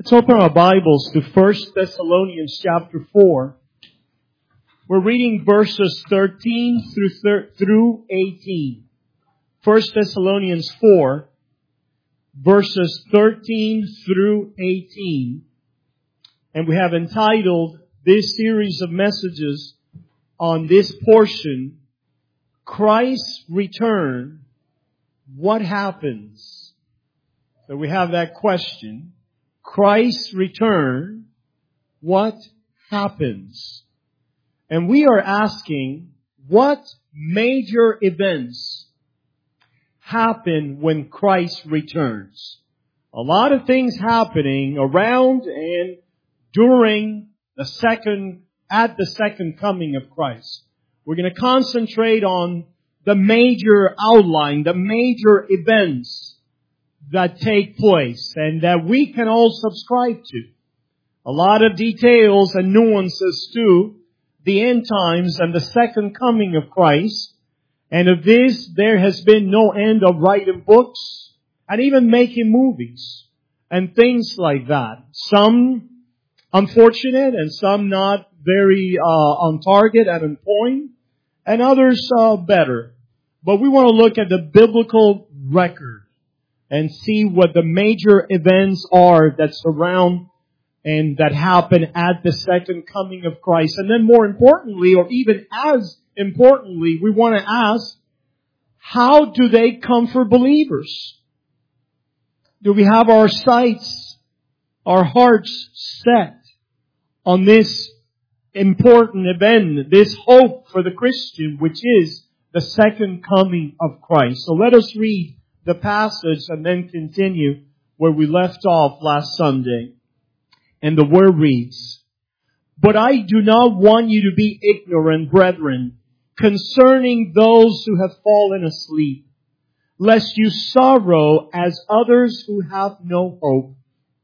Let's open our Bibles to 1 Thessalonians chapter 4. We're reading verses 13 through 18. 1 Thessalonians 4, verses 13 through 18. And we have entitled this series of messages on this portion, Christ's Return, What Happens? So we have that question. Christ's return, what happens? And we are asking, what major events happen when Christ returns? A lot of things happening around and during at the second coming of Christ. We're going to concentrate on the major outline, the major events that take place and that we can all subscribe to. A lot of details and nuances to the end times and the second coming of Christ. And of this, there has been no end of writing books and even making movies and things like that. Some unfortunate and some not very on target and on point, and others better. But we want to look at the biblical record and see what the major events are that surround and that happen at the second coming of Christ. And then more importantly, or even as importantly, we want to ask, how do they comfort believers? Do we have our sights, our hearts set on this important event, this hope for the Christian, which is the second coming of Christ? So let us read the passage and then continue where we left off last Sunday. And the word reads, "But I do not want you to be ignorant, brethren, concerning those who have fallen asleep, lest you sorrow as others who have no hope.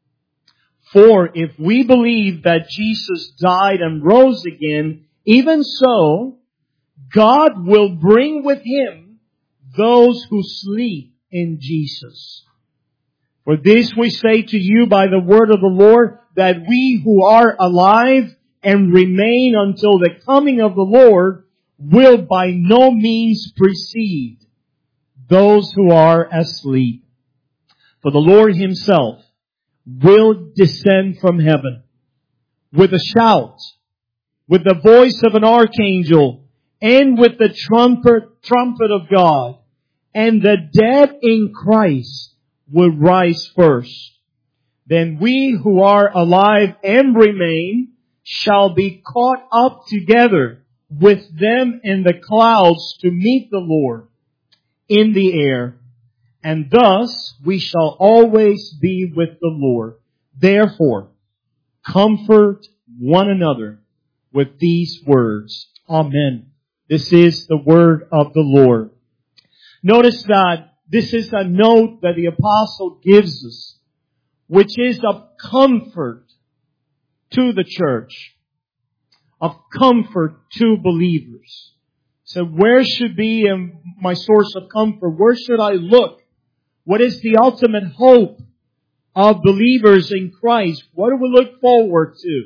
For if we believe that Jesus died and rose again, even so, God will bring with Him those who sleep in Jesus. For this we say to you by the word of the Lord, that we who are alive and remain until the coming of the Lord will by no means precede those who are asleep. For the Lord Himself will descend from heaven with a shout, with the voice of an archangel, and with the trumpet of God. And the dead in Christ will rise first. Then we who are alive and remain shall be caught up together with them in the clouds to meet the Lord in the air. And thus we shall always be with the Lord. Therefore, comfort one another with these words. Amen." This is the word of the Lord. Notice that this is a note that the apostle gives us, which is of comfort to the church, of comfort to believers. So where should be my source of comfort? Where should I look? What is the ultimate hope of believers in Christ? What do we look forward to?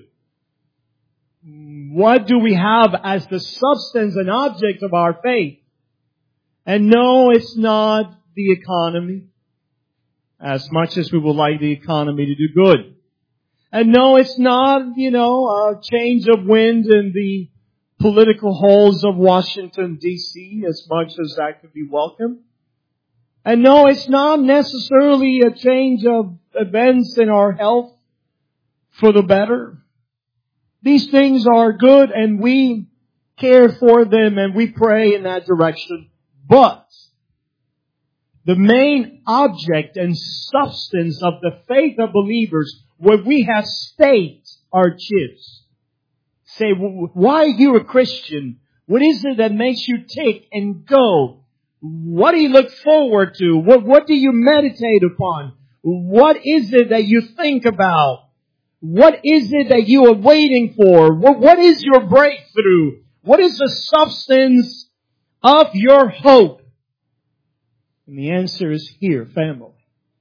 What do we have as the substance and object of our faith? And no, it's not the economy, as much as we would like the economy to do good. And no, it's not, a change of wind in the political halls of Washington, D.C., as much as that could be welcome. And no, it's not necessarily a change of events in our health for the better. These things are good and we care for them and we pray in that direction. But the main object and substance of the faith of believers, where we have staked our chips. Say, why are you a Christian? What is it that makes you tick and go? What do you look forward to? What do you meditate upon? What is it that you think about? What is it that you are waiting for? What is your breakthrough? What is the substance of your hope? And the answer is here, family.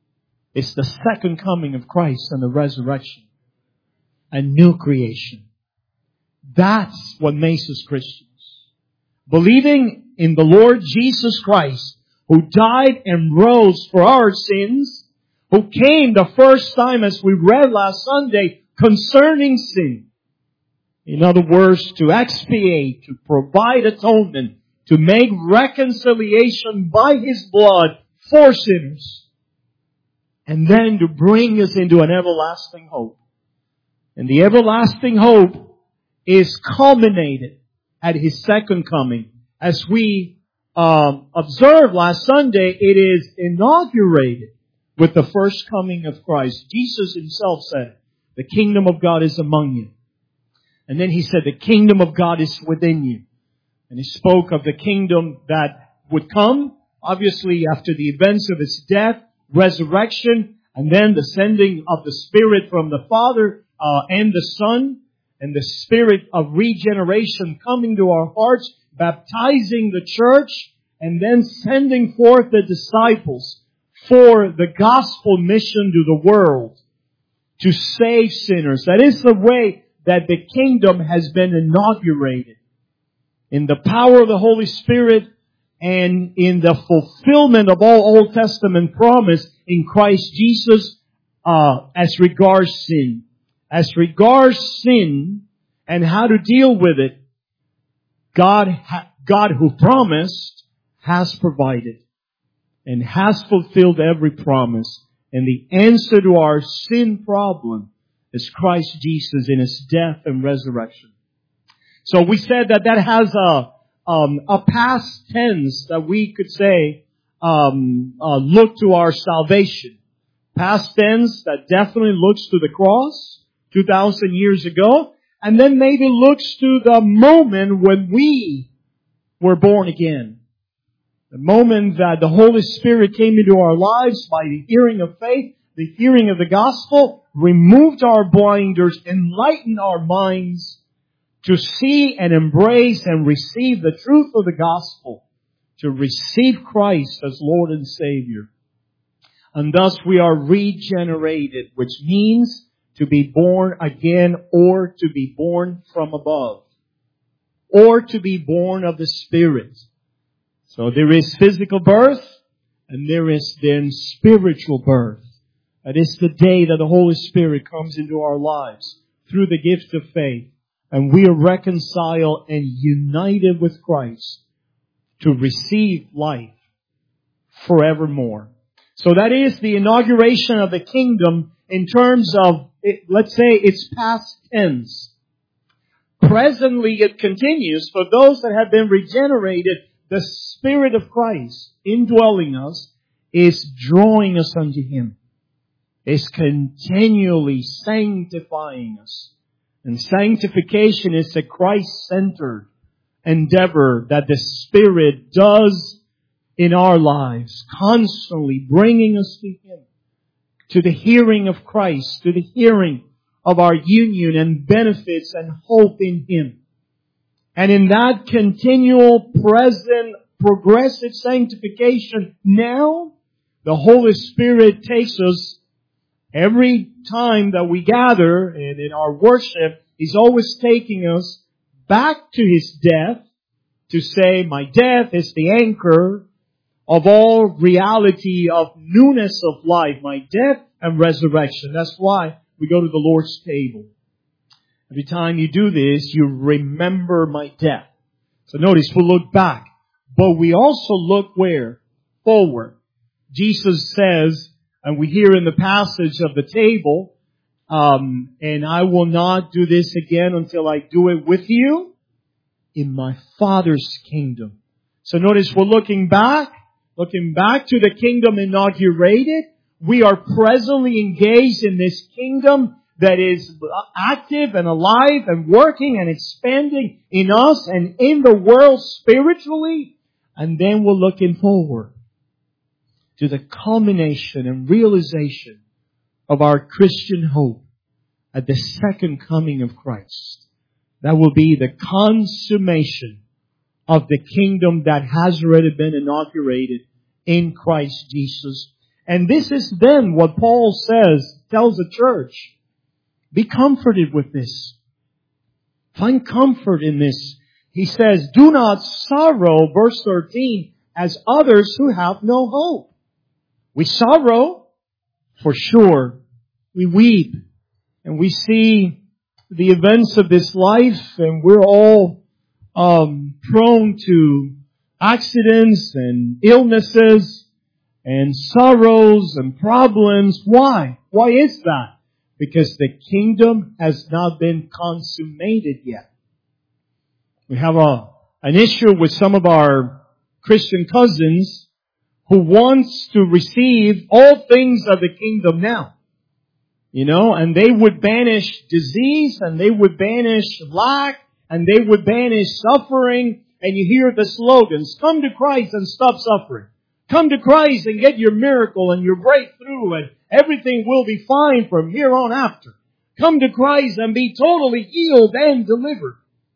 It's the second coming of Christ and the resurrection. A new creation. That's what makes us Christians. Believing in the Lord Jesus Christ, who died and rose for our sins, who came the first time, as we read last Sunday, concerning sin. In other words, to expiate, to provide atonement, to make reconciliation by His blood for sinners. And then to bring us into an everlasting hope. And the everlasting hope is culminated at His second coming. As we observed last Sunday, it is inaugurated with the first coming of Christ. Jesus Himself said, the kingdom of God is among you. And then He said, the kingdom of God is within you. And He spoke of the kingdom that would come, obviously after the events of His death, resurrection, and then the sending of the Spirit from the Father and the Son, and the Spirit of regeneration coming to our hearts, baptizing the church, and then sending forth the disciples for the gospel mission to the world, to save sinners. That is the way that the kingdom has been inaugurated. In the power of the Holy Spirit and in the fulfillment of all Old Testament promise in Christ Jesus as regards sin. As regards sin and how to deal with it, God who promised has provided and has fulfilled every promise. And the answer to our sin problem is Christ Jesus in His death and resurrection. So we said that has a past tense that we could say look to our salvation. Past tense that definitely looks to the cross 2,000 years ago, and then maybe looks to the moment when we were born again. The moment that the Holy Spirit came into our lives by the hearing of faith, the hearing of the gospel, removed our blinders, enlightened our minds to see and embrace and receive the truth of the gospel, to receive Christ as Lord and Savior. And thus we are regenerated, which means to be born again, or to be born from above, or to be born of the Spirit. So there is physical birth, and there is then spiritual birth. That is the day that the Holy Spirit comes into our lives through the gift of faith, and we are reconciled and united with Christ to receive life forevermore. So that is the inauguration of the kingdom in terms of, let's say, its past tense. Presently it continues for those that have been regenerated. The Spirit of Christ indwelling us is drawing us unto Him. Is continually sanctifying us. And sanctification is a Christ-centered endeavor that the Spirit does in our lives, constantly bringing us to Him, to the hearing of Christ, to the hearing of our union and benefits and hope in Him. And in that continual, present, progressive sanctification, now the Holy Spirit takes us every time that we gather and in our worship. He's always taking us back to His death to say, my death is the anchor of all reality of newness of life, my death and resurrection. That's why we go to the Lord's table. Every time you do this, you remember my death. So notice, we'll look back. But we also look where? Forward. Jesus says, and we hear in the passage of the table, and I will not do this again until I do it with you in my Father's kingdom. So notice, we're looking back to the kingdom inaugurated. We are presently engaged in this kingdom that is active and alive and working and expanding in us and in the world spiritually. And then we're looking forward to the culmination and realization of our Christian hope at the second coming of Christ. That will be the consummation of the kingdom that has already been inaugurated in Christ Jesus. And this is then what Paul tells the church. Be comforted with this. Find comfort in this. He says, do not sorrow, verse 13, as others who have no hope. We sorrow, for sure. We weep, and we see the events of this life, and we're all prone to accidents and illnesses and sorrows and problems. Why? Why is that? Because the kingdom has not been consummated yet. We have an issue with some of our Christian cousins who wants to receive all things of the kingdom now. And they would banish disease, and they would banish lack, and they would banish suffering. And you hear the slogans, come to Christ and stop suffering. Come to Christ and get your miracle and your breakthrough, and everything will be fine from here on after. Come to Christ and be totally healed and delivered.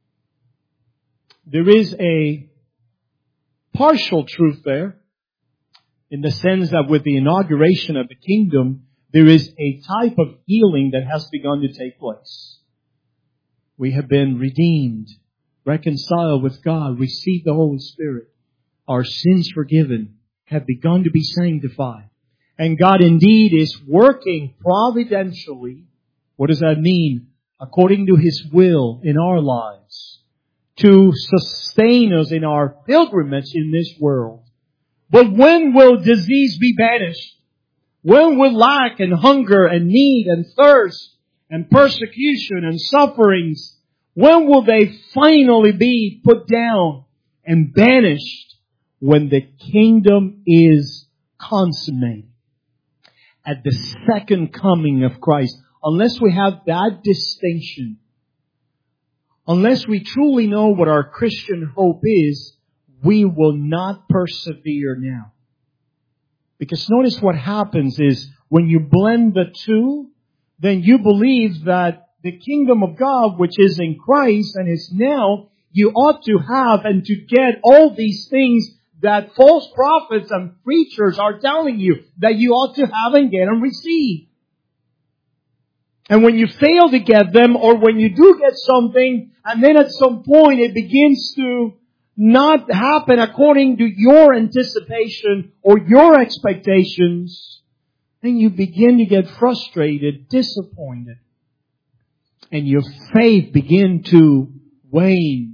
There is a partial truth there, in the sense that with the inauguration of the kingdom, there is a type of healing that has begun to take place. We have been redeemed, reconciled with God, received the Holy Spirit. Our sins forgiven, have begun to be sanctified. And God indeed is working providentially. What does that mean? According to His will in our lives, to sustain us in our pilgrimage in this world. But when will disease be banished? When will lack and hunger and need and thirst and persecution and sufferings, when will they finally be put down and banished? When the kingdom is consummated. At the second coming of Christ. Unless we have that distinction, unless we truly know what our Christian hope is, we will not persevere now. Because notice what happens is, when you blend the two, then you believe that the kingdom of God, which is in Christ and is now, you ought to have and to get all these things that false prophets and preachers are telling you that you ought to have and get and receive. And when you fail to get them, or when you do get something, and then at some point it begins to not happen according to your anticipation or your expectations, then you begin to get frustrated, disappointed, and your faith begin to wane.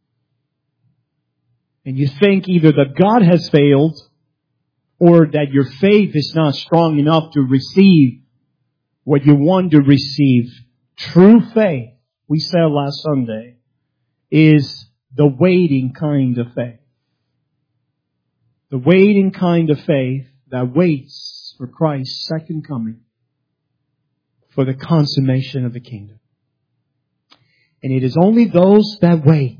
And you think either that God has failed, or that your faith is not strong enough to receive what you want to receive. True faith, we said last Sunday, is the waiting kind of faith. The waiting kind of faith that waits for Christ's second coming, for the consummation of the kingdom. And it is only those that wait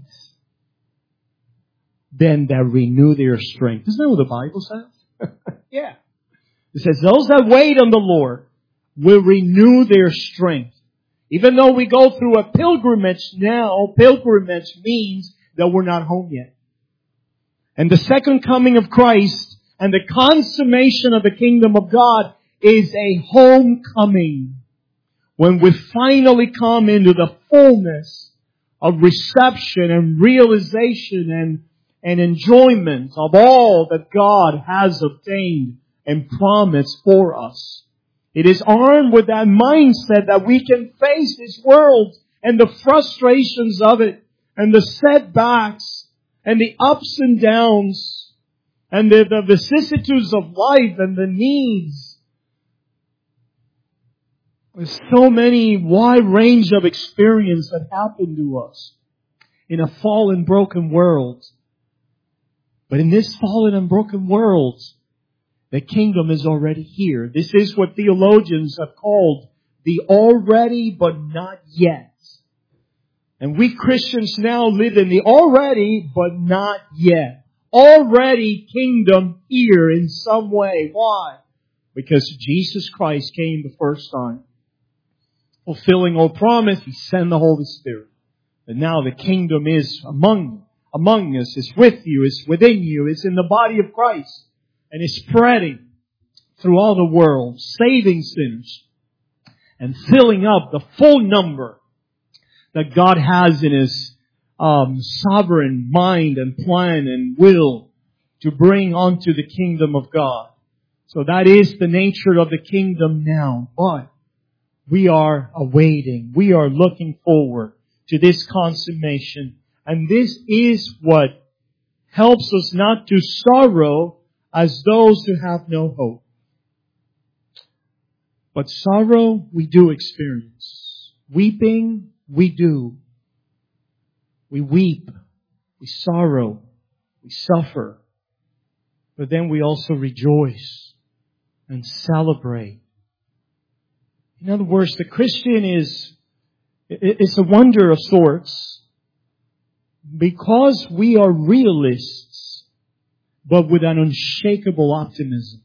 then that renew their strength. Isn't that what the Bible says? Yeah. It says those that wait on the Lord will renew their strength. Even though we go through a pilgrimage now, pilgrimage means that we're not home yet. And the second coming of Christ and the consummation of the kingdom of God is a homecoming. When we finally come into the fullness of reception and realization and enjoyment of all that God has obtained and promised for us. It is armed with that mindset that we can face this world and the frustrations of it and the setbacks and the ups and downs and the vicissitudes of life and the needs. There's so many wide range of experience that happen to us in a fallen, broken world. But in this fallen and broken world, the kingdom is already here. This is what theologians have called the already but not yet. And we Christians now live in the already but not yet. Already kingdom here in some way. Why? Because Jesus Christ came the first time. Fulfilling all promise, He sent the Holy Spirit. And now the kingdom is among us, is with you, is within you, is in the body of Christ. And is spreading through all the world, saving sinners and filling up the full number that God has in His sovereign mind and plan and will to bring onto the kingdom of God. So that is the nature of the kingdom now. But we are awaiting, we are looking forward to this consummation. And this is what helps us not to sorrow as those who have no hope. But sorrow we do experience. Weeping we do. We weep. We sorrow. We suffer. But then we also rejoice and celebrate. In other words, the Christian is a wonder of sorts because we are realists, but with an unshakable optimism.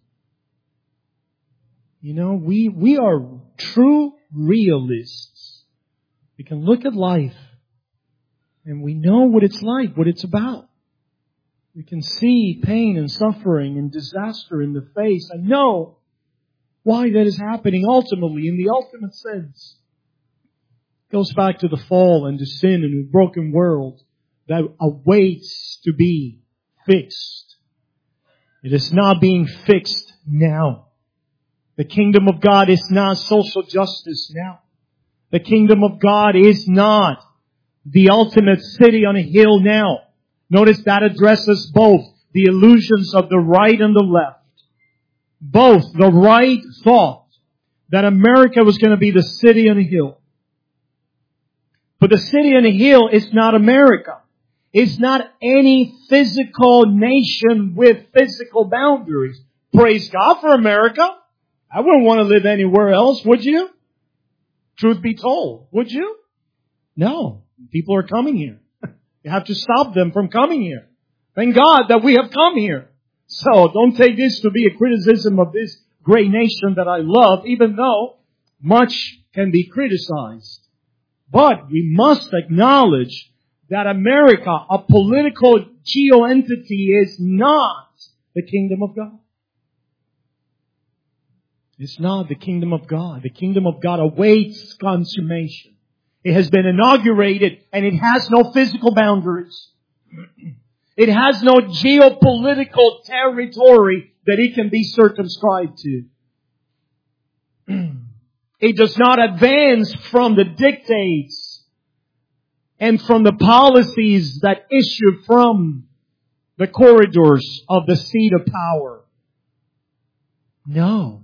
You know, we are true realists. We can look at life and we know what it's like, what it's about. We can see pain and suffering and disaster in the face and know why that is happening ultimately, in the ultimate sense. It goes back to the fall and to sin and a broken world that awaits to be fixed. It is not being fixed now. The kingdom of God is not social justice now. The kingdom of God is not the ultimate city on a hill now. Notice that addresses both the illusions of the right and the left. Both the right thought that America was going to be the city on a hill. But the city on a hill is not America. It's not any physical nation with physical boundaries. Praise God for America. I wouldn't want to live anywhere else, would you? Truth be told, would you? No. People are coming here. You have to stop them from coming here. Thank God that we have come here. So don't take this to be a criticism of this great nation that I love, even though much can be criticized. But we must acknowledge that America, a political geo-entity, is not the kingdom of God. It's not the kingdom of God. The kingdom of God awaits consummation. It has been inaugurated and it has no physical boundaries. It has no geopolitical territory that it can be circumscribed to. It does not advance from the dictates and from the policies that issue from the corridors of the seat of power. No.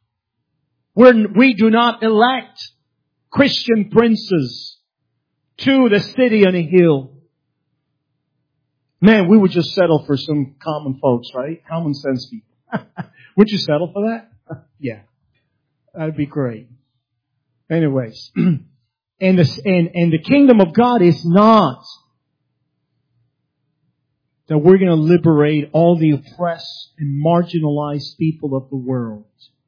We do not elect Christian princes to the city on a hill. Man, we would just settle for some common folks, right? Common sense people. Would you settle for that? Yeah. That'd be great. Anyways. And the kingdom of God is not that we're going to liberate all the oppressed and marginalized people of the world.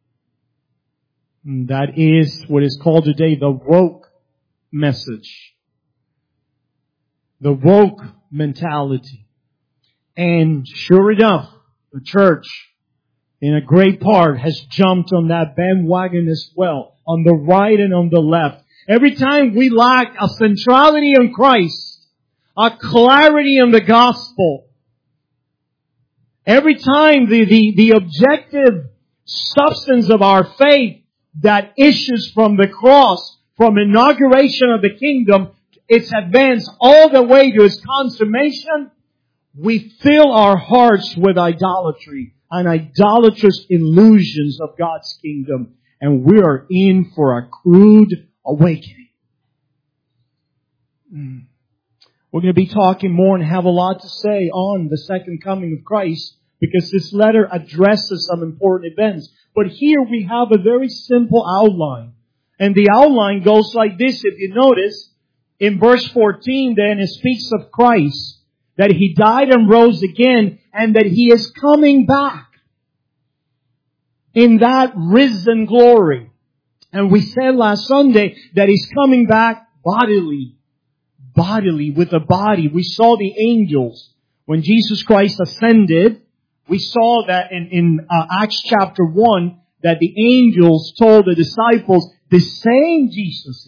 And that is what is called today the woke message. The woke mentality. And sure enough, the church, in a great part, has jumped on that bandwagon as well, on the right and on the left. Every time we lack a centrality on Christ, a clarity on the gospel, every time the objective substance of our faith that issues from the cross, from inauguration of the kingdom, its advance all the way to its consummation, we fill our hearts with idolatry and idolatrous illusions of God's kingdom. And we are in for a crude awakening. We're going to be talking more and have a lot to say on the second coming of Christ, because this letter addresses some important events. But here we have a very simple outline. And the outline goes like this. If you notice, in verse 14 then, it speaks of Christ, that He died and rose again, and that He is coming back in that risen glory. And we said last Sunday that He's coming back bodily, with a body. We saw the angels when Jesus Christ ascended We saw that in Acts chapter 1, that the angels told the disciples, this same Jesus,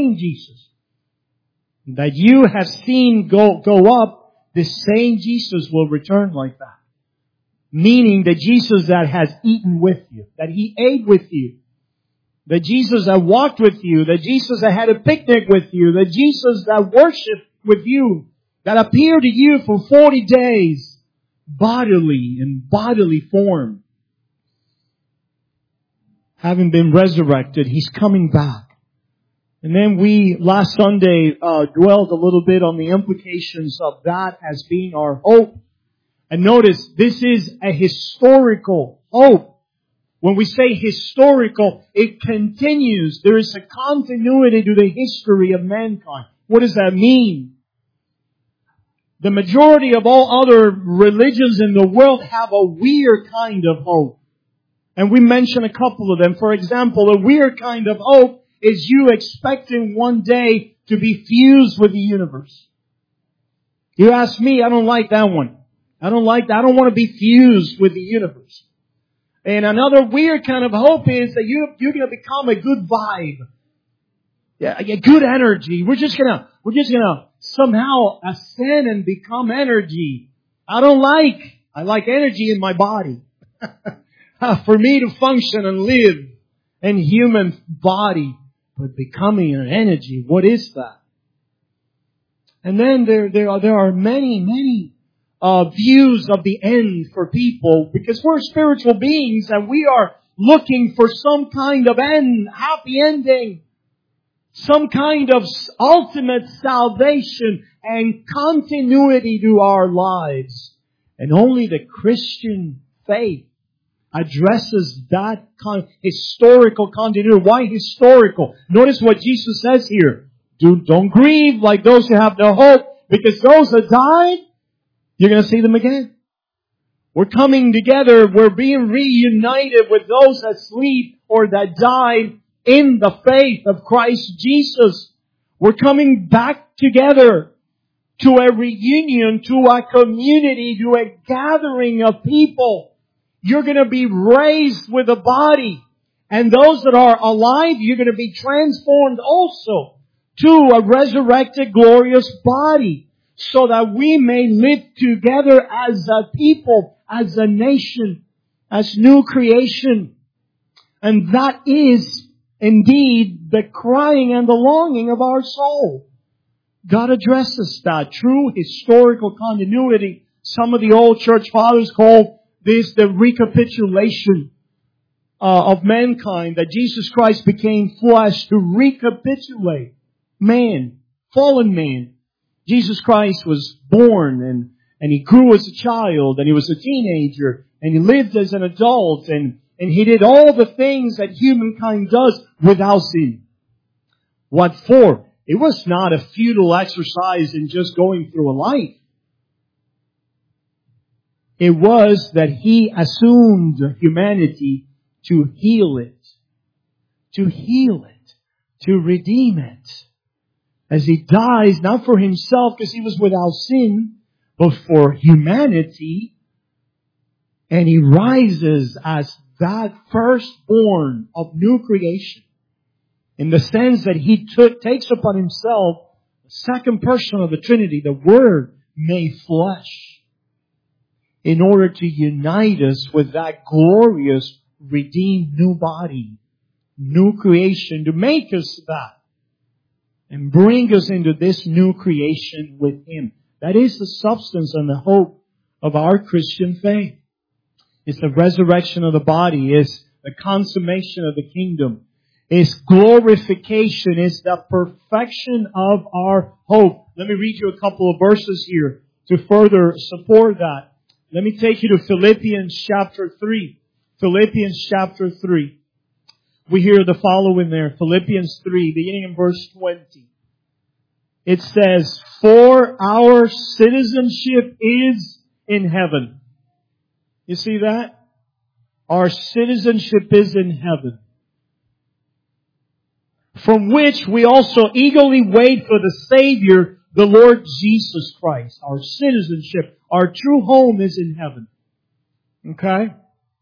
that you have seen go up, this same Jesus will return like that. Meaning the Jesus that has eaten with you, that He ate with you, the Jesus that walked with you, the Jesus that had a picnic with you, the Jesus that worshiped with you, that appeared to you for 40 days, in bodily form. Having been resurrected, He's coming back. And then we, last Sunday, dwelled a little bit on the implications of that as being our hope. And notice, this is a historical hope. When we say historical, it continues. There is a continuity to the history of mankind. What does that mean? The majority of all other religions in the world have a weird kind of hope. And we mentioned a couple of them. For example, a weird kind of hope is you expecting one day to be fused with the universe. You ask me, I don't like that one. I don't like that. I don't want to be fused with the universe. And another weird kind of hope is that you're going to become a good vibe. Yeah, a good energy. We're just going to somehow ascend and become energy. I like energy in my body. For me to function and live in human body, but becoming an energy, what is that? And then there are many views of the end for people, because we're spiritual beings and we are looking for some kind of end, happy ending, some kind of ultimate salvation and continuity to our lives. And only the Christian faith addresses that historical continuity. Why historical? Notice what Jesus says here. Don't grieve like those who have no hope, because those that died, you're going to see them again. We're coming together. We're being reunited with those that sleep or that died in the faith of Christ Jesus. We're coming back together to a reunion, to a community, to a gathering of people. You're going to be raised with a body. And those that are alive, you're going to be transformed also to a resurrected, glorious body, so that we may live together as a people, as a nation, as new creation. And that is indeed the crying and the longing of our soul. God addresses that. True historical continuity. Some of the old church fathers call this the recapitulation of mankind, that Jesus Christ became flesh to recapitulate man, fallen man. Jesus Christ was born and He grew as a child and He was a teenager and He lived as an adult and He did all the things that humankind does without sin. What for? It was not a futile exercise in just going through a life. It was that He assumed humanity to heal it, to redeem it. As He dies, not for Himself because He was without sin, but for humanity. And He rises as that firstborn of new creation. In the sense that He takes upon Himself the second person of the Trinity, the Word made flesh, in order to unite us with that glorious, redeemed new body, new creation, to make us that. And bring us into this new creation with Him. That is the substance and the hope of our Christian faith. It's the resurrection of the body. It's the consummation of the kingdom. It's glorification. It's the perfection of our hope. Let me read you a couple of verses here to further support that. Let me take you to Philippians chapter 3. Philippians chapter 3. We hear the following there. Philippians 3, beginning in verse 20. It says, "For our citizenship is in heaven." You see that? Our citizenship is in heaven. "From which we also eagerly wait for the Savior, the Lord Jesus Christ." Our citizenship, our true home is in heaven. Okay?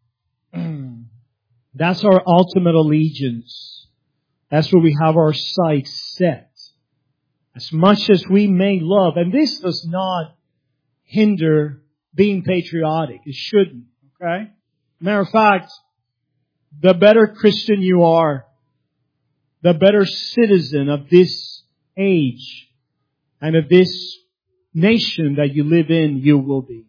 That's our ultimate allegiance. That's where we have our sights set. As much as we may love, and this does not hinder being patriotic. It shouldn't. Okay? Matter of fact, the better Christian you are, the better citizen of this age and of this nation that you live in, you will be.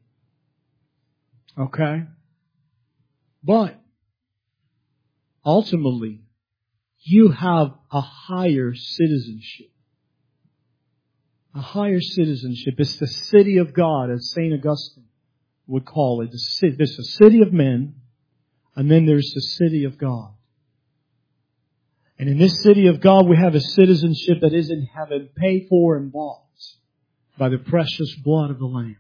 Okay? But ultimately, you have a higher citizenship. A higher citizenship. It's the city of God, as St. Augustine would call it. There's a city of men, and then there's the city of God. And in this city of God, we have a citizenship that is in heaven, paid for and bought by the precious blood of the Lamb.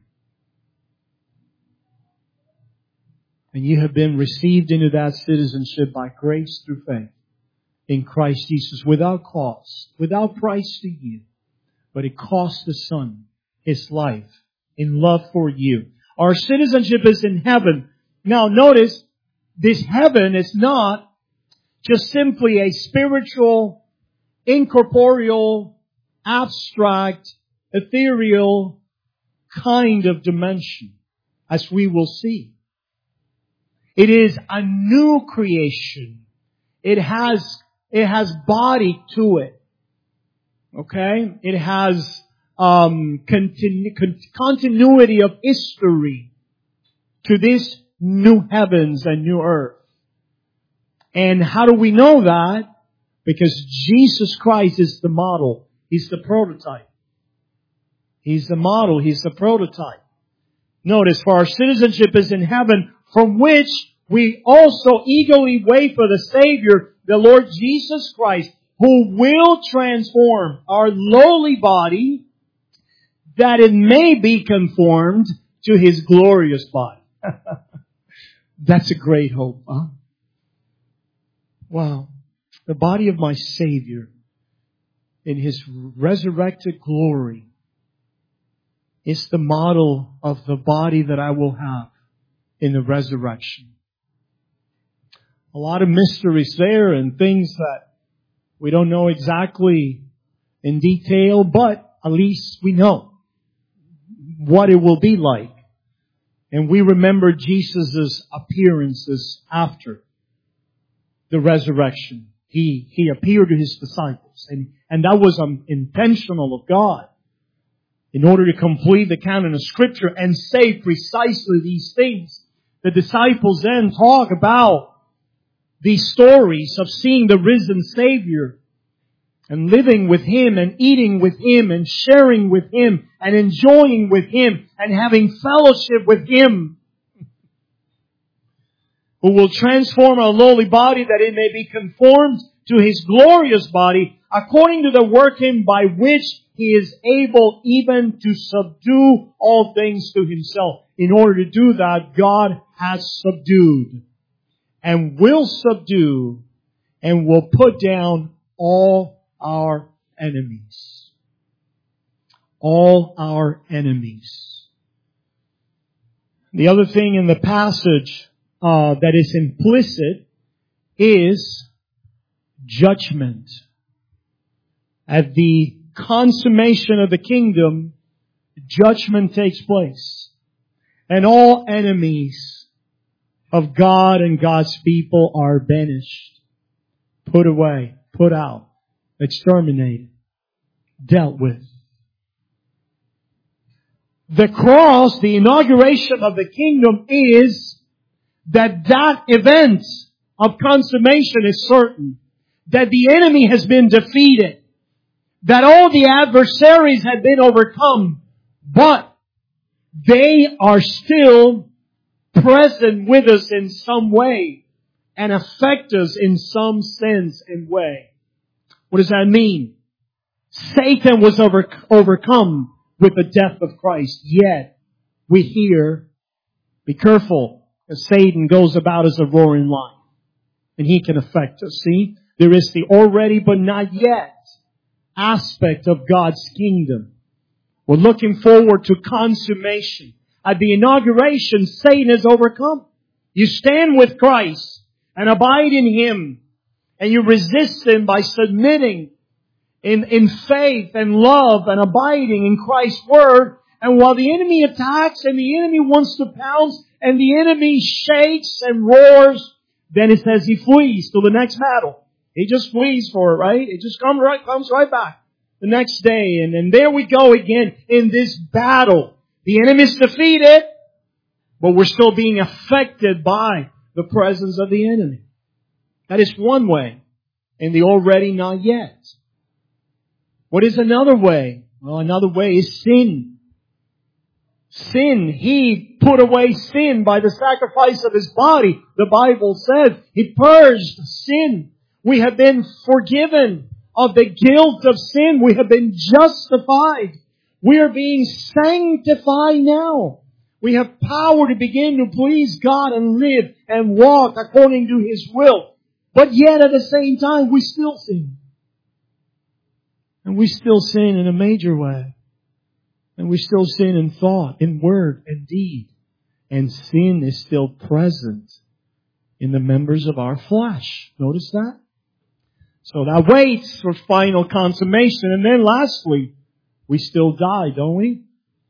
And you have been received into that citizenship by grace through faith in Christ Jesus, without cost, without price to you. But it cost the Son His life in love for you. Our citizenship is in heaven. Now notice, this heaven is not just simply a spiritual, incorporeal, abstract, ethereal kind of dimension, as we will see. It is a new creation. It has body to it. Okay? It has continuity of history to this new heavens and new earth. And how do we know that? Because Jesus Christ is the model. He's the prototype. He's the model. He's the prototype. Notice, for our citizenship is in heaven, from which we also eagerly wait for the Savior, the Lord Jesus Christ, who will transform our lowly body that it may be conformed to His glorious body. That's a great hope, huh? Wow. The body of my Savior in His resurrected glory is the model of the body that I will have in the resurrection. A lot of mysteries there and things that we don't know exactly in detail, but at least we know what it will be like. And we remember Jesus' appearances after the resurrection. He appeared to His disciples. And that was intentional of God, in order to complete the canon of Scripture and say precisely these things. The disciples then talk about these stories of seeing the risen Savior and living with Him and eating with Him and sharing with Him and enjoying with Him and having fellowship with Him, who will transform our lowly body that it may be conformed to His glorious body, according to the working by which He is able even to subdue all things to Himself. In order to do that, God has subdued and will subdue and will put down all our enemies. All our enemies. The other thing in the passage that is implicit is judgment. At the consummation of the kingdom, judgment takes place. And all enemies of God and God's people are banished, put away, put out, exterminated, dealt with. The cross, the inauguration of the kingdom, is that event of consummation is certain. That the enemy has been defeated. That all the adversaries have been overcome. But they are still present with us in some way and affect us in some sense and way. What does that mean? Satan was overcome with the death of Christ. Yet, we hear, be careful, as Satan goes about as a roaring lion. And he can affect us. See? There is the already but not yet aspect of God's kingdom. We're looking forward to consummation. At the inauguration, Satan is overcome. You stand with Christ and abide in Him. And you resist Him by submitting in faith and love and abiding in Christ's Word. And while the enemy attacks and the enemy wants to pounce and the enemy shakes and roars, then it says he flees to the next battle. He just flees for it, right? It just comes right back the next day. And there we go again in this battle. The enemy's defeated, but we're still being affected by the presence of the enemy. That is one way in the already not yet. What is another way? Well, another way is sin. Sin. He put away sin by the sacrifice of His body. The Bible says He purged sin. We have been forgiven of the guilt of sin. We have been justified. We are being sanctified now. We have power to begin to please God and live and walk according to His will. But yet at the same time, we still sin. And we still sin in a major way. And we still sin in thought, in word, and deed. And sin is still present in the members of our flesh. Notice that? So that waits for final consummation. And then lastly, we still die, don't we?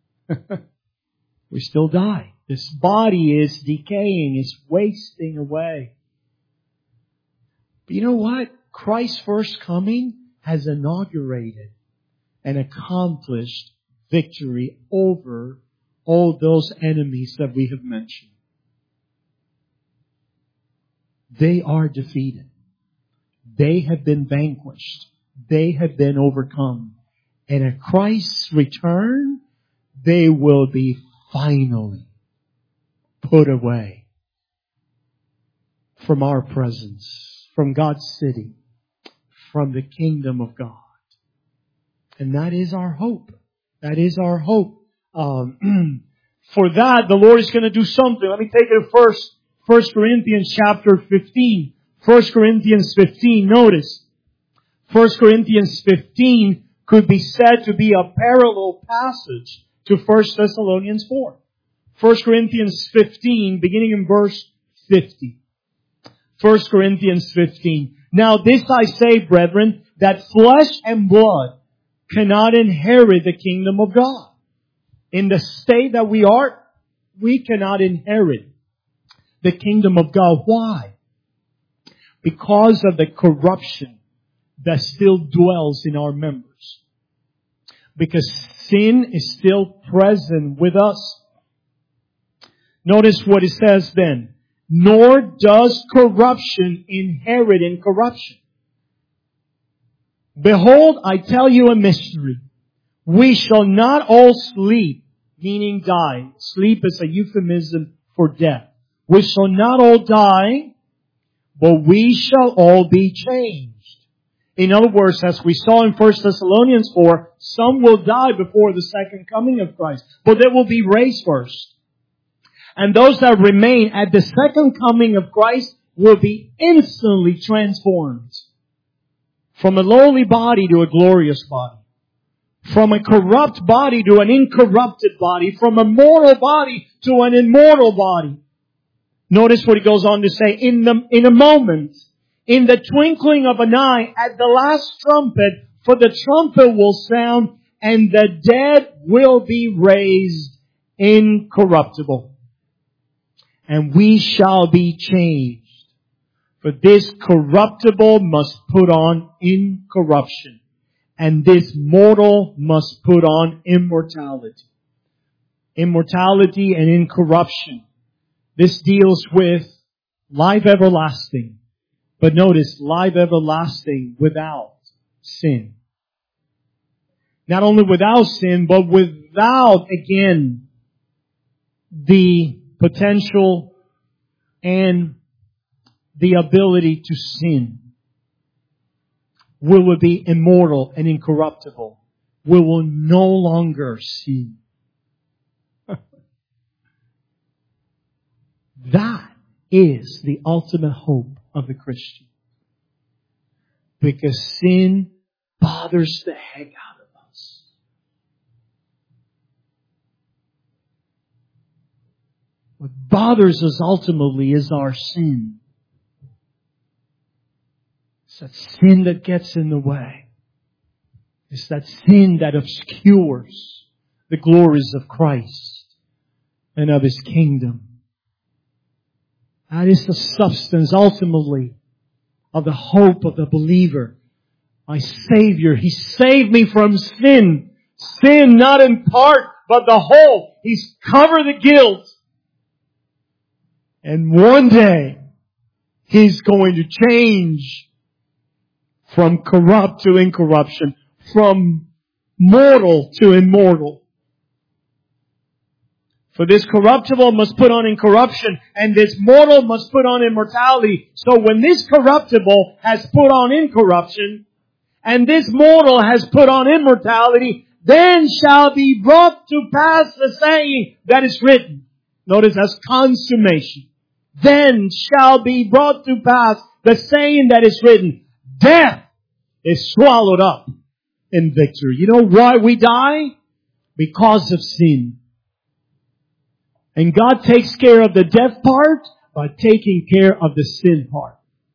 We still die. This body is decaying, is wasting away. But you know what? Christ's first coming has inaugurated and accomplished victory over all those enemies that we have mentioned. They are defeated. They have been vanquished. They have been overcome. And at Christ's return, they will be finally put away from our presence, from God's city, from the kingdom of God. And that is our hope. That is our hope. For that, the Lord is going to do something. Let me take it first. 1 Corinthians chapter 15. 1 Corinthians 15, notice. 1 Corinthians 15 could be said to be a parallel passage to 1 Thessalonians 4. 1 Corinthians 15, beginning in verse 50. 1 Corinthians 15. Now this I say, brethren, that flesh and blood cannot inherit the kingdom of God. In the state that we are, we cannot inherit the kingdom of God. Why? Because of the corruption that still dwells in our members. Because sin is still present with us. Notice what it says then. Nor does corruption inherit in corruption. Behold, I tell you a mystery. We shall not all sleep, meaning die. Sleep is a euphemism for death. We shall not all die, but we shall all be changed. In other words, as we saw in 1 Thessalonians 4, some will die before the second coming of Christ, but they will be raised first. And those that remain at the second coming of Christ will be instantly transformed. From a lowly body to a glorious body. From a corrupt body to an incorrupted body. From a mortal body to an immortal body. Notice what he goes on to say. In a moment, in the twinkling of an eye, at the last trumpet, for the trumpet will sound, and the dead will be raised incorruptible. And we shall be changed. For this corruptible must put on incorruption, and this mortal must put on immortality. Immortality and incorruption. This deals with life everlasting. But notice, life everlasting without sin. Not only without sin, but without, again, the potential and the ability to sin. We will be immortal and incorruptible. We will no longer sin. That is the ultimate hope of the Christian. Because sin bothers the heck out of us. What bothers us ultimately is our sin. It's that sin that gets in the way. It's that sin that obscures the glories of Christ and of His kingdom. That is the substance ultimately of the hope of the believer. My Savior, He saved me from sin. Sin not in part, but the whole. He's covered the guilt. And one day, He's going to change from corrupt to incorruption, from mortal to immortal. For this corruptible must put on incorruption, and this mortal must put on immortality. So when this corruptible has put on incorruption, and this mortal has put on immortality, then shall be brought to pass the saying that is written. Notice as consummation. Then shall be brought to pass the saying that is written. Death is swallowed up in victory. You know why we die? Because of sin. And God takes care of the death part by taking care of the sin part.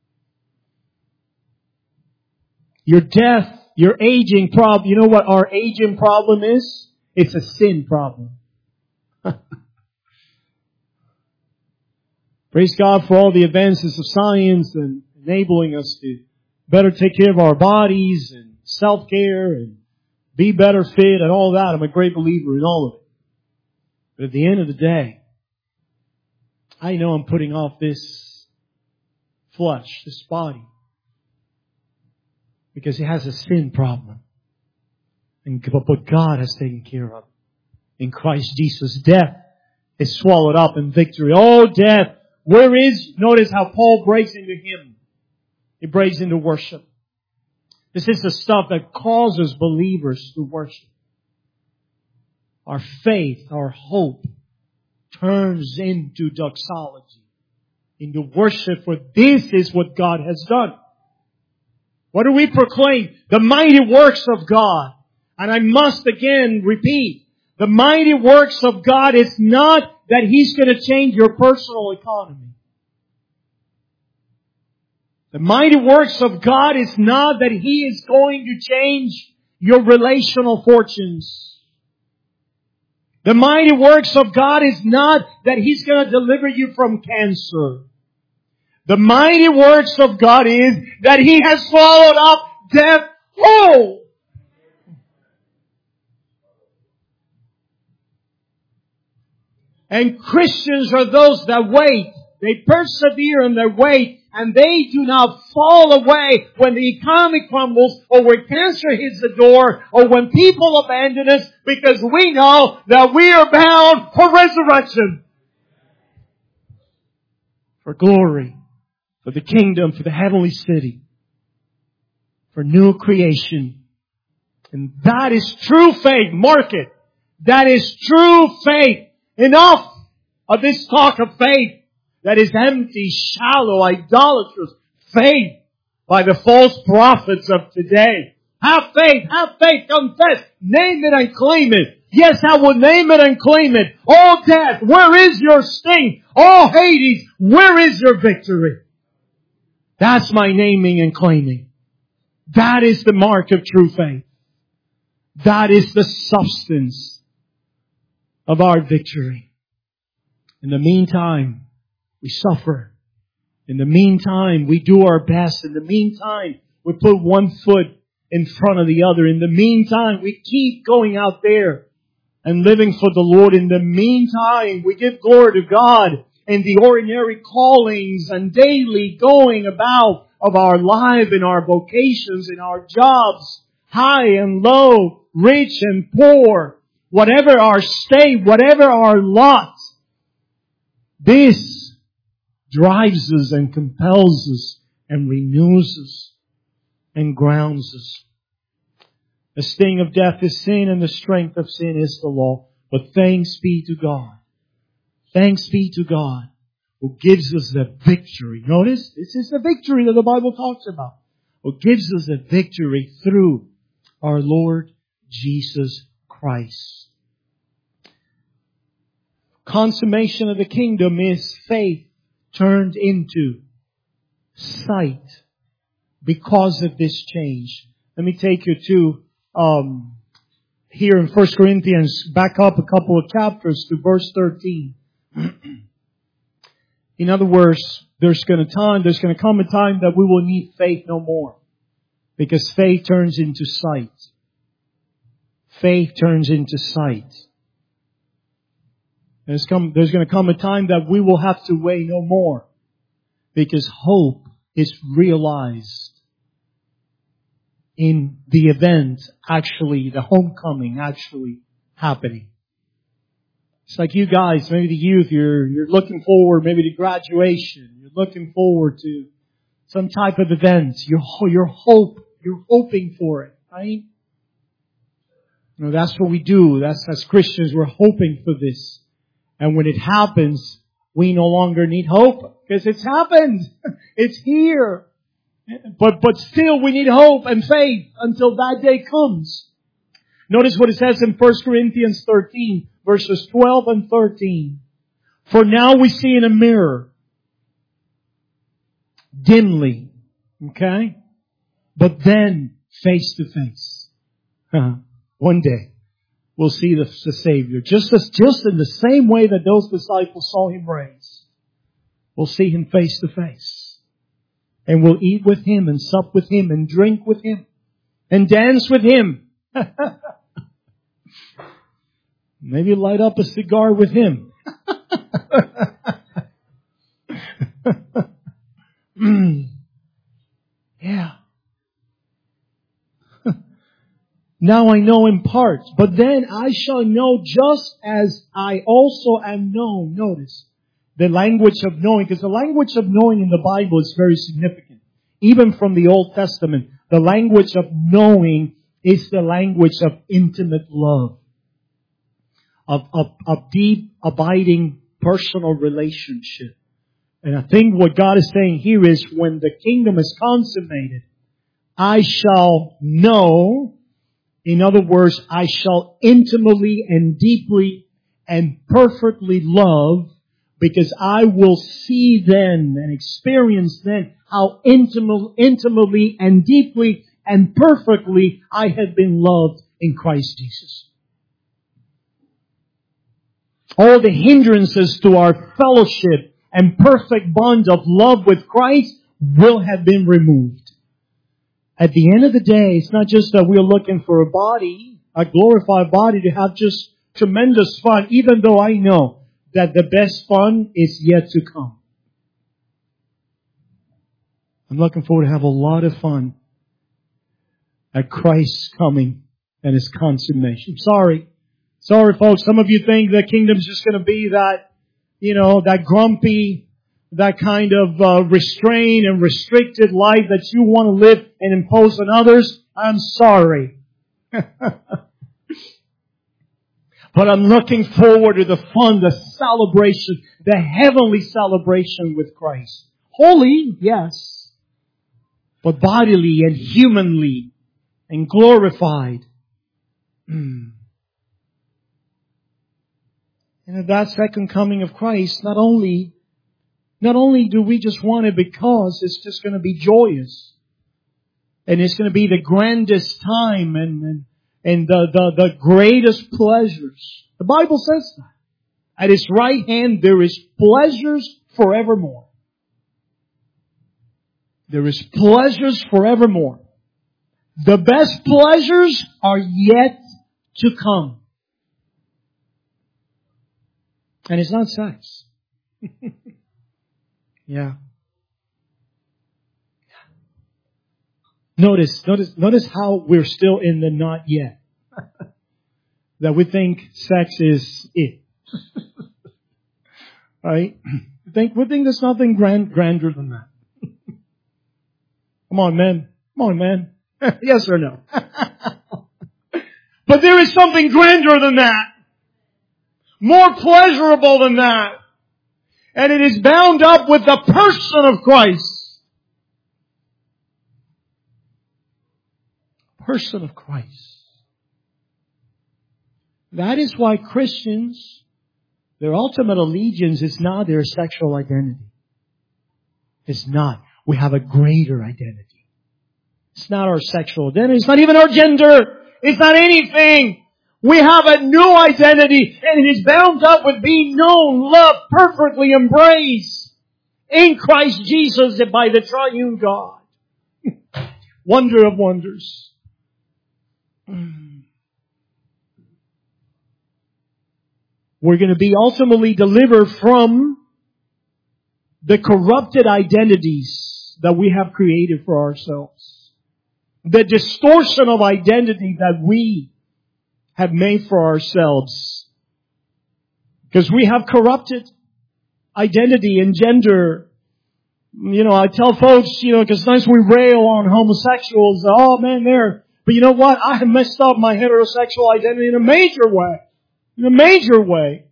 Your death, your aging problem, you know what our aging problem is? It's a sin problem. Praise God for all the advances of science and enabling us to better take care of our bodies and self-care and be better fit and all that. I'm a great believer in all of it. But at the end of the day, I know I'm putting off this flesh, this body, because it has a sin problem. But God has taken care of it. In Christ Jesus, death is swallowed up in victory. Oh, death, where is... Notice how Paul breaks into hymn. He breaks into worship. This is the stuff that causes believers to worship. Our faith, our hope, turns into doxology, into worship, for this is what God has done. What do we proclaim? The mighty works of God. And I must again repeat, the mighty works of God is not that He's going to change your personal economy. The mighty works of God is not that He is going to change your relational fortunes. The mighty works of God is not that He's going to deliver you from cancer. The mighty works of God is that He has swallowed up death whole. And Christians are those that wait. They persevere in their wait, and they do not fall away when the economy crumbles, or when cancer hits the door, or when people abandon us, because we know that we are bound for resurrection. For glory, for the kingdom, for the heavenly city, for new creation. And that is true faith. Mark it. That is true faith. Enough of this talk of faith that is empty, shallow, idolatrous faith by the false prophets of today. Have faith, confess, name it and claim it. Yes, I will name it and claim it. Oh death, where is your sting? Oh Hades, where is your victory? That's my naming and claiming. That is the mark of true faith. That is the substance of our victory. In the meantime, we suffer. In the meantime, we do our best. In the meantime, we put one foot in front of the other. In the meantime, we keep going out there and living for the Lord. In the meantime, we give glory to God in the ordinary callings and daily going about of our life, in our vocations, in our jobs, high and low, rich and poor, whatever our state, whatever our lot. This drives us and compels us and renews us and grounds us. The sting of death is sin, and the strength of sin is the law. But thanks be to God. Thanks be to God who gives us the victory. Notice, this is the victory that the Bible talks about. Who gives us the victory through our Lord Jesus Christ. consummation of the kingdom is faith turned into sight because of this change. Let me take you to here in 1 Corinthians, back up a couple of chapters to verse 13. In other words, there's going to come a time that we will need faith no more. Because faith turns into sight. Faith turns into sight. There's going to come a time that we will have to weigh no more. Because hope is realized in the event, actually, the homecoming actually happening. It's like you guys, maybe the youth, you're looking forward, maybe to graduation. You're looking forward to some type of event. You're hoping for it, right? You know, that's what we do. That's as Christians, we're hoping for this. And when it happens, we no longer need hope because it's happened. It's here. But still we need hope and faith until that day comes. Notice what it says in 1 Corinthians 13, verses 12 and 13. For now we see in a mirror, dimly, okay? But then face to face. One day we'll see the Savior. Just in the same way that those disciples saw Him raised. We'll see Him face to face. And we'll eat with Him and sup with Him and drink with Him and dance with Him. Maybe light up a cigar with Him. Yeah. Now I know in part, but then I shall know just as I also am known. Notice the language of knowing, because the language of knowing in the Bible is very significant. Even from the Old Testament, the language of knowing is the language of intimate love. Of deep, abiding, personal relationship. And I think what God is saying here is when the kingdom is consummated, I shall know. In other words, I shall intimately and deeply and perfectly love, because I will see then and experience then how intimately and deeply and perfectly I have been loved in Christ Jesus. All the hindrances to our fellowship and perfect bond of love with Christ will have been removed. At the end of the day, it's not just that we're looking for a body, a glorified body, to have just tremendous fun, even though I know that the best fun is yet to come. I'm looking forward to have a lot of fun at Christ's coming and His consummation. Sorry, folks. Some of you think the kingdom's just going to be that, that grumpy, that kind of restrained and restricted life that you want to live and impose on others. I'm sorry. But I'm looking forward to the fun, the celebration, the heavenly celebration with Christ. Holy, yes. But bodily and humanly and glorified. And at that second coming of Christ, not only do we just want it because it's just going to be joyous. And it's going to be the grandest time and the greatest pleasures. The Bible says that. At His right hand there is pleasures forevermore. There is pleasures forevermore. The best pleasures are yet to come. And it's not sex. Yeah. Notice how we're still in the not yet. That we think sex is it. Right? We think there's nothing grander than that. Come on, man. Yes or no? But there is something grander than that. More pleasurable than that. And it is bound up with the person of Christ. Person of Christ. That is why Christians Their ultimate allegiance is not their sexual identity. It's not. We have a greater identity. It's not our sexual identity. It's not even our gender. It's not anything. We have a new identity, and it is bound up with being known, loved, perfectly embraced in Christ Jesus by the triune God. Wonder of wonders. We're going to be ultimately delivered from the corrupted identities that we have created for ourselves. The distortion of identity that we have made for ourselves. Because we have corrupted identity and gender. I tell folks, because sometimes we rail on homosexuals. Oh man, but you know what? I have messed up my heterosexual identity in a major way. In a major way.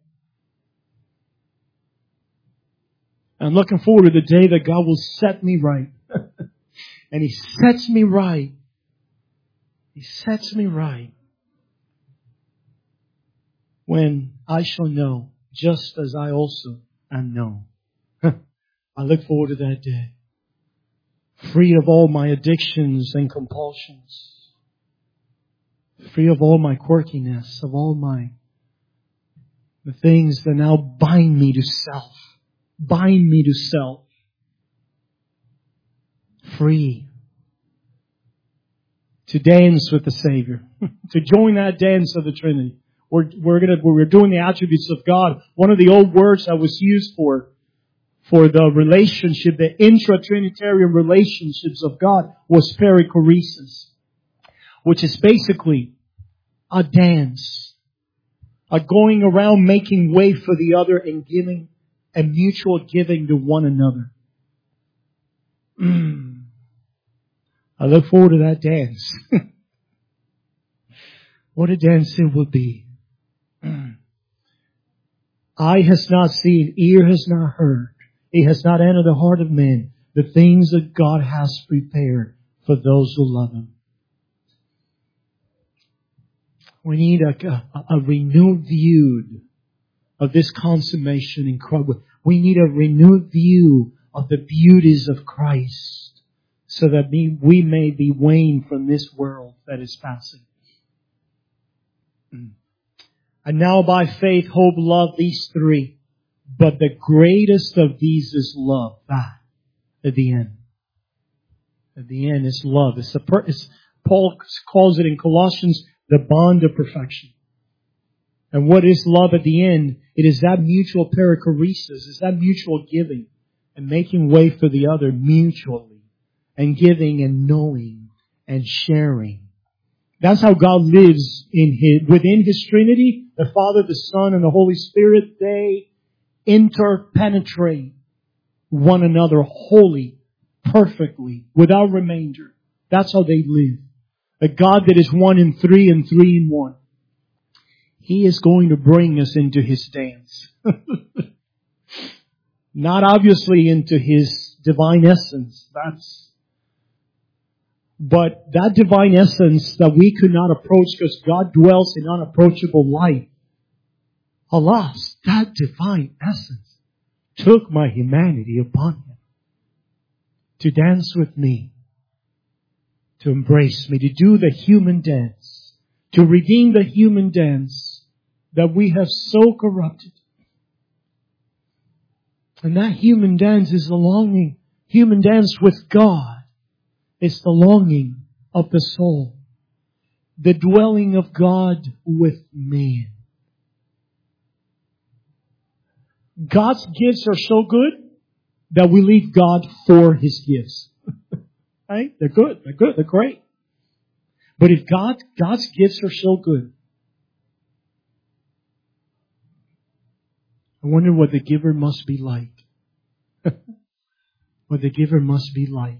I'm looking forward to the day that God will set me right. And He sets me right. He sets me right. When I shall know, just as I also am known. I look forward to that day. Free of all my addictions and compulsions. Free of all my quirkiness, of all the things that now bind me to self. Bind me to self. Free. To dance with the Savior. To join that dance of the Trinity. We're doing the attributes of God. One of the old words that was used for the relationship, the intra-Trinitarian relationships of God was perichoresis, which is basically a dance, a going around making way for the other and giving a mutual giving to one another. I look forward to that dance. What a dance it will be. Eye has not seen, ear has not heard. It has not entered the heart of man, the things that God has prepared for those who love Him. We need a renewed view of this consummation in Christ. We need a renewed view of the beauties of Christ so that we may be weaned from this world that is passing. And now by faith, hope, love, these three. But the greatest of these is love. That, at the end. At the end is love. Paul calls it in Colossians the bond of perfection. And what is love at the end? It is that mutual perichoresis. It's that mutual giving and making way for the other mutually. And giving and knowing and sharing. That's how God lives within His Trinity. The Father, the Son, and the Holy Spirit, they interpenetrate one another wholly, perfectly, without remainder. That's how they live. A God that is 1 in 3 and 3 in 1. He is going to bring us into His dance. Not obviously into His divine essence. But that divine essence that we could not approach because God dwells in unapproachable light. Alas, that divine essence took my humanity upon Him to dance with me, to embrace me, to do the human dance, to redeem the human dance that we have so corrupted. And that human dance is the longing, human dance with God. It's the longing of the soul, the dwelling of God with man. God's gifts are so good that we leave God for His gifts. Right? They're good. They're great. But if God's gifts are so good, I wonder what the giver must be like. What the giver must be like.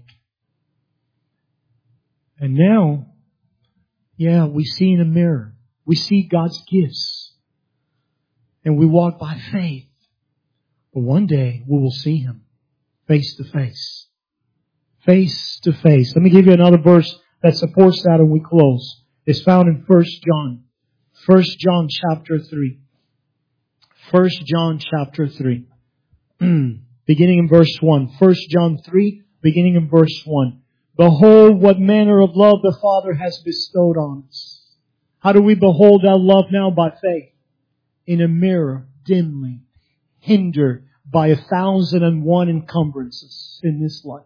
And now, we see in a mirror. We see God's gifts. And we walk by faith. But one day we will see Him face to face. Face to face. Let me give you another verse that supports that and we close. It's found in 1 John. 1 John chapter 3. 1 John chapter 3. Beginning in verse 1. 1 John 3, beginning in verse 1. Behold what manner of love the Father has bestowed on us. How do we behold that love now? By faith. In a mirror, dimly, hindered by 1,001 encumbrances in this life.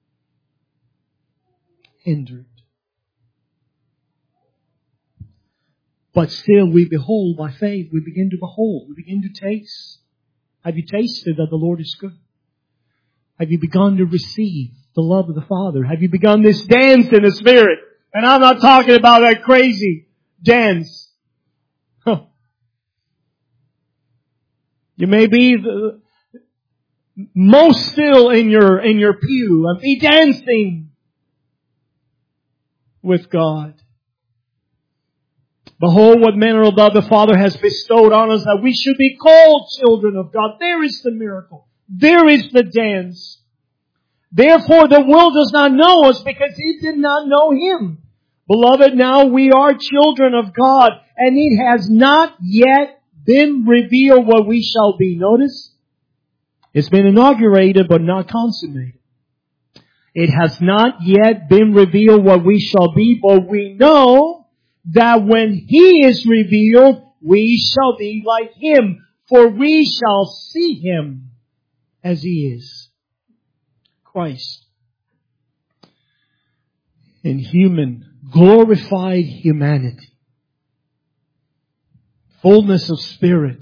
Hindered. But still we behold by faith. We begin to behold. We begin to taste. Have you tasted that the Lord is good? Have you begun to receive the love of the Father? Have you begun this dance in the Spirit? And I'm not talking about that crazy dance. You may be the most still in your pew and be dancing with God. Behold what manner of love the Father has bestowed on us, that we should be called children of God. There is the miracle. There is the dance. Therefore the world does not know us because it did not know Him. Beloved, now we are children of God, and it has not yet been revealed what we shall be. Notice, it's been inaugurated but not consummated. It has not yet been revealed what we shall be, but we know that when He is revealed, we shall be like Him, for we shall see Him as He is. Christ. In human, glorified humanity. Fullness of Spirit.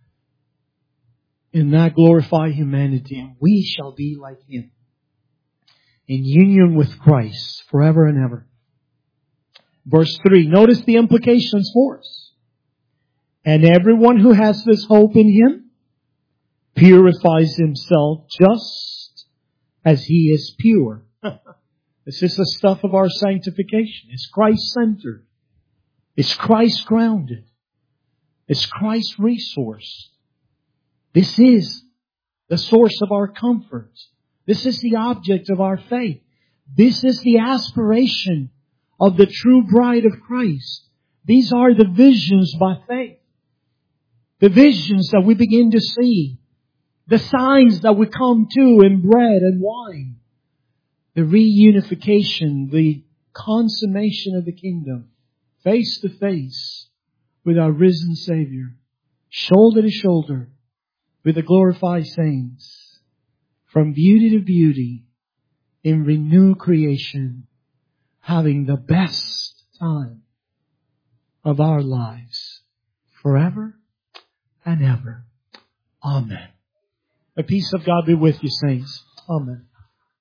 In that glorified humanity, and we shall be like Him. In union with Christ forever and ever. Verse 3, notice the implications for us. And everyone who has this hope in Him purifies himself just as He is pure. This is the stuff of our sanctification. It's Christ-centered. It's Christ-grounded. It's Christ-resourced. This is the source of our comfort. This is the object of our faith. This is the aspiration of the true bride of Christ. These are the visions by faith. The visions that we begin to see. The signs that we come to in bread and wine. The reunification, the consummation of the kingdom. Face to face with our risen Savior. Shoulder to shoulder with the glorified saints. From beauty to beauty in renewed creation. Having the best time of our lives forever and ever. Amen. The peace of God be with you, saints. Amen.